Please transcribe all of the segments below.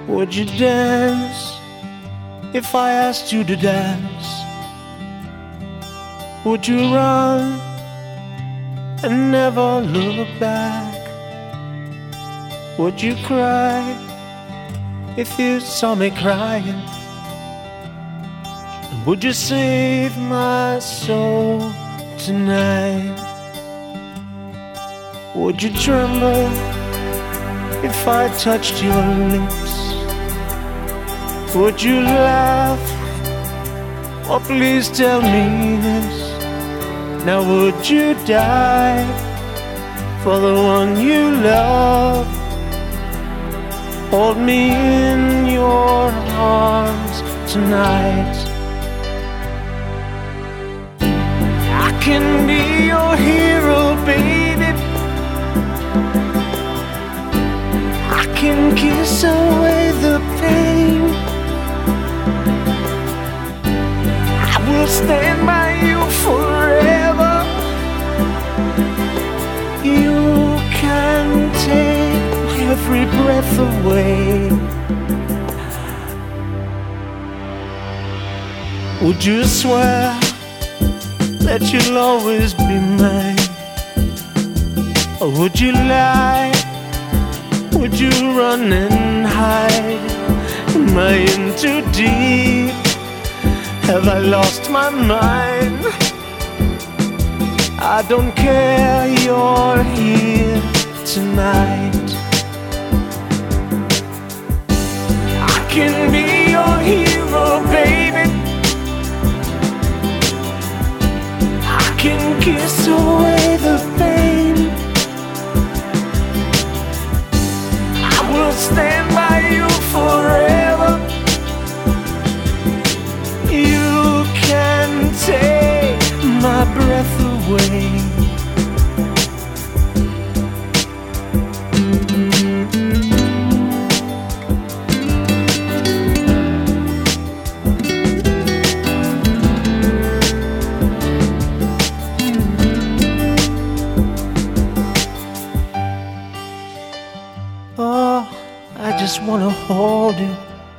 Would you dance if I asked you to dance? Would you run and never look back? Would you cry if you saw me crying? Would you save my soul tonight? Would you tremble if I touched your lips? Would you laugh? Oh, please tell me this. Now would you die for the one you love? Hold me in your arms tonight. I can be your hero, baby. I can kiss away the pain. I will stand by you forever. You can take every breath away. Would you swear that you'll always be mine? Or would you lie? Would you run and hide? Am I in too deep? Have I lost my mind? I don't care, you're here tonight. I can be your hero, baby. I can kiss away the pain. I will stand by you forever. You can take my breath away. Oh, I just wanna hold you.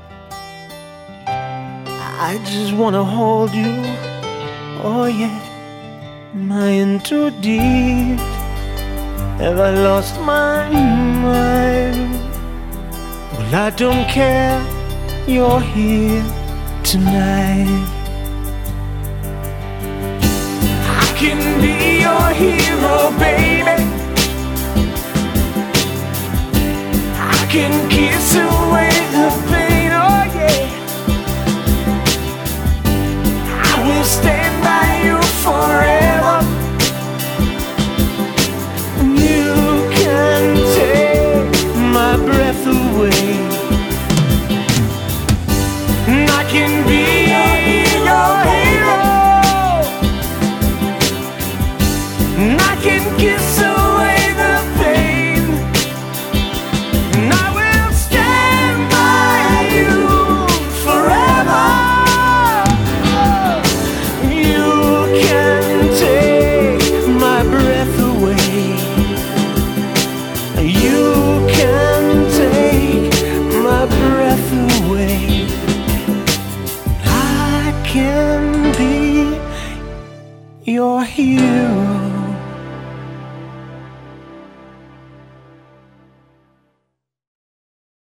I just wanna hold you. Oh yeah. Am I in too deep? Have I lost my mind? Well, I don't care, you're here tonight. I can be your hero, baby. I can kiss away the pain, oh yeah. I will stand by you forever. You can take my breath away. I can be your hero. I can kiss away the pain. I will stand by you forever. You can take my breath away. You can take my breath away. I can be your hero.